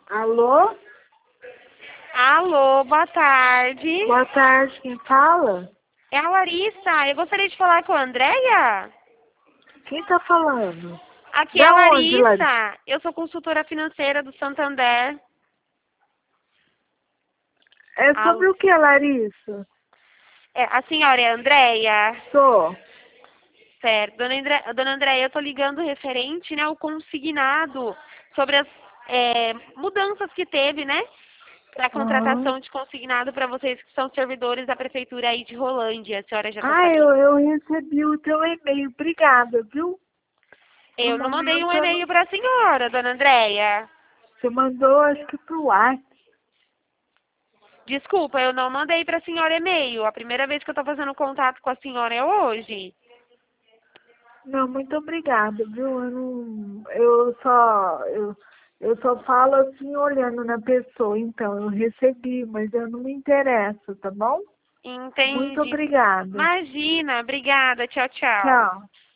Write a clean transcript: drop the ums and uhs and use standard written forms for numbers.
Alô? Alô, boa tarde. Boa tarde, quem fala? É a Larissa. Eu gostaria de falar com a Andréia. Quem tá falando? Aqui é a Da onde, Larissa? Larissa. Eu sou consultora financeira do Santander. É sobre o que, Larissa? A senhora é a Andréia? Sou. Certo. Dona Andréia, eu estou ligando referente, né, ao consignado sobre as mudanças que teve, né? Para a Aham. contratação de consignado para vocês que são servidores da prefeitura aí de Rolândia. A senhora já está Ah, sabendo? eu recebi o teu e-mail. Obrigada, viu? No Eu não mandei um momento eu e-mail não... para a senhora, Dona Andréia. Você mandou, acho que pro WhatsApp. Desculpa, eu não mandei para a senhora e-mail. A primeira vez que eu estou fazendo contato com a senhora é hoje. Não, muito obrigada, viu? Eu não... Eu só falo assim olhando na pessoa. Então, eu recebi, mas eu não me interesso, tá bom? Muito Entendi. obrigada. Imagina, obrigada. Tchau, tchau. Tchau.